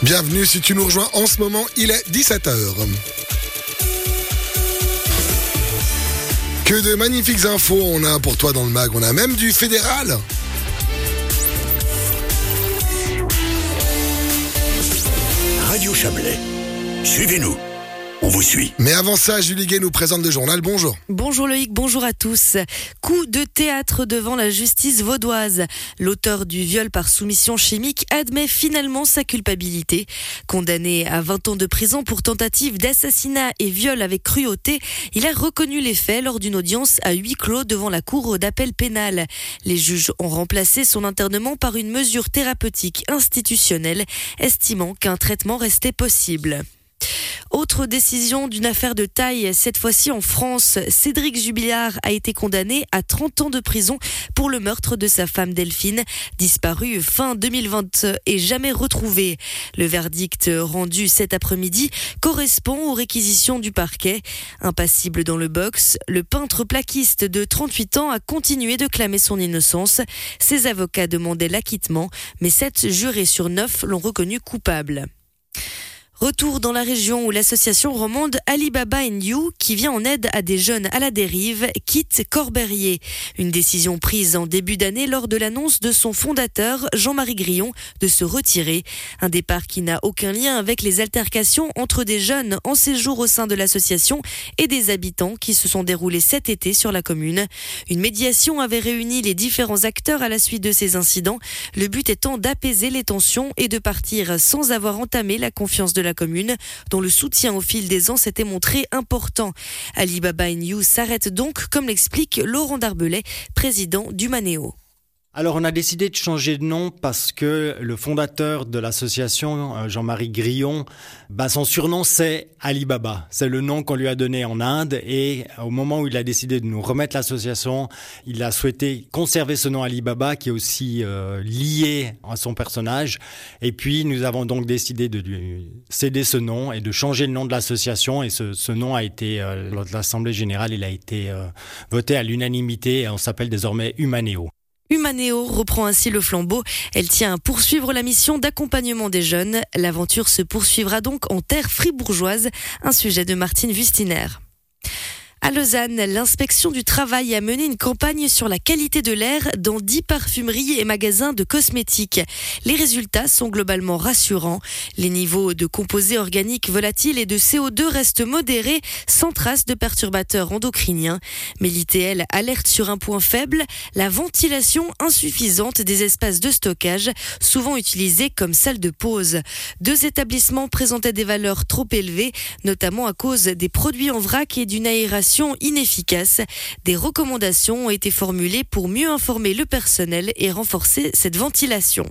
Bienvenue si tu nous rejoins en ce moment, il est 17h. Que de magnifiques infos on a pour toi dans le mag, on a même du fédéral. Radio Chablais, suivez-nous, on vous suit. Mais avant ça, Julie Gay nous présente le journal, bonjour. Bonjour Loïc, bonjour à tous. Coup de théâtre devant la justice vaudoise. L'auteur du viol par soumission chimique admet finalement sa culpabilité. Condamné à 20 ans de prison pour tentative d'assassinat et viol avec cruauté, il a reconnu les faits lors d'une audience à huis clos devant la cour d'appel pénale. Les juges ont remplacé son internement par une mesure thérapeutique institutionnelle, estimant qu'un traitement restait possible. Autre décision d'une affaire de taille, cette fois-ci en France. Cédric Jubilard a été condamné à 30 ans de prison pour le meurtre de sa femme Delphine, disparue fin 2020 et jamais retrouvée. Le verdict rendu cet après-midi correspond aux réquisitions du parquet. Impassible dans le box, le peintre plaquiste de 38 ans a continué de clamer son innocence. Ses avocats demandaient l'acquittement, mais 7 jurés sur 9 l'ont reconnu coupable. Retour dans la région où l'association romande Alibaba & You, qui vient en aide à des jeunes à la dérive, quitte Corberrier. Une décision prise en début d'année lors de l'annonce de son fondateur, Jean-Marie Grillon, de se retirer. Un départ qui n'a aucun lien avec les altercations entre des jeunes en séjour au sein de l'association et des habitants qui se sont déroulées cet été sur la commune. Une médiation avait réuni les différents acteurs à la suite de ces incidents, le but étant d'apaiser les tensions et de partir sans avoir entamé la confiance de la commune, dont le soutien au fil des ans s'était montré important. Alibaba & You s'arrête donc, comme l'explique Laurent Darbelay, président du Manéo. Alors on a décidé de changer de nom parce que le fondateur de l'association, Jean-Marie Grillon, son surnom c'est Alibaba. C'est le nom qu'on lui a donné en Inde et au moment où il a décidé de nous remettre l'association, il a souhaité conserver ce nom Alibaba qui est aussi lié à son personnage. Et puis nous avons donc décidé de lui céder ce nom et de changer le nom de l'association. Et ce nom a été, lors de l'Assemblée Générale, il a été voté à l'unanimité et on s'appelle désormais Humanéo. Humanéo reprend ainsi le flambeau. Elle tient à poursuivre la mission d'accompagnement des jeunes. L'aventure se poursuivra donc en terre fribourgeoise, un sujet de Martine Wustiner. À Lausanne, l'inspection du travail a mené une campagne sur la qualité de l'air dans 10 parfumeries et magasins de cosmétiques. Les résultats sont globalement rassurants. Les niveaux de composés organiques volatiles et de CO2 restent modérés, sans trace de perturbateurs endocriniens. Mais l'ITL alerte sur un point faible, la ventilation insuffisante des espaces de stockage, souvent utilisés comme salle de pause. 2 établissements présentaient des valeurs trop élevées, notamment à cause des produits en vrac et d'une aération inefficace. Des recommandations ont été formulées pour mieux informer le personnel et renforcer cette ventilation.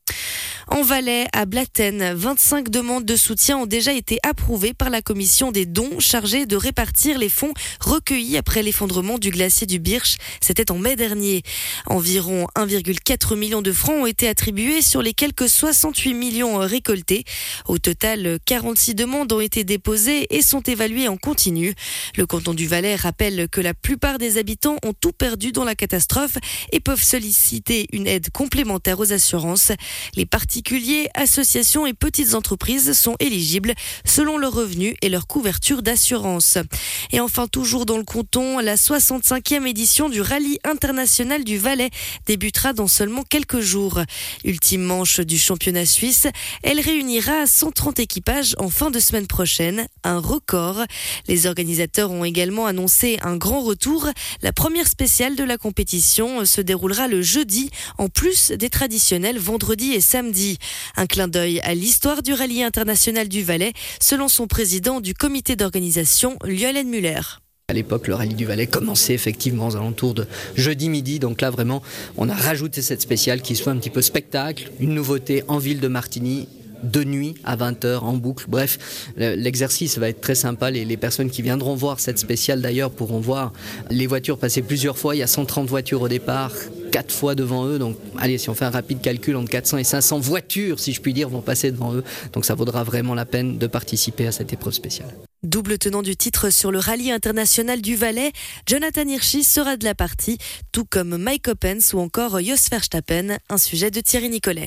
En Valais, à Blatten, 25 demandes de soutien ont déjà été approuvées par la commission des dons chargée de répartir les fonds recueillis après l'effondrement du glacier du Birch. C'était en mai dernier. Environ 1,4 million de francs ont été attribués sur les quelques 68 millions récoltés. Au total, 46 demandes ont été déposées et sont évaluées en continu. Le canton du Valais rappelle que la plupart des habitants ont tout perdu dans la catastrophe et peuvent solliciter une aide complémentaire aux assurances. Les particuliers, associations et petites entreprises sont éligibles selon leurs revenus et leur couverture d'assurance. Et enfin, toujours dans le canton, la 65e édition du Rallye international du Valais débutera dans seulement quelques jours. Ultime manche du championnat suisse, elle réunira 130 équipages en fin de semaine prochaine, un record. Les organisateurs ont également annoncé un grand retour. La première spéciale de la compétition se déroulera le jeudi, en plus des traditionnels vendredi et samedi. Un clin d'œil à l'histoire du Rallye international du Valais, selon son président du comité d'organisation, Lionel Muller. À l'époque, le rallye du Valais commençait effectivement aux alentours de jeudi midi. Donc là, vraiment, on a rajouté cette spéciale qui soit un petit peu spectacle, une nouveauté en ville de Martigny, de nuit à 20h en boucle. Bref, l'exercice va être très sympa. Les personnes qui viendront voir cette spéciale d'ailleurs pourront voir les voitures passer plusieurs fois. Il y a 130 voitures au départ, 4 fois devant eux. Donc allez, si on fait un rapide calcul, entre 400 et 500 voitures, si je puis dire, vont passer devant eux. Donc ça vaudra vraiment la peine de participer à cette épreuve spéciale. Double tenant du titre sur le Rallye international du Valais, Jonathan Hirschi sera de la partie, tout comme Mike Coppens ou encore Jos Verstappen, un sujet de Thierry Nicolet.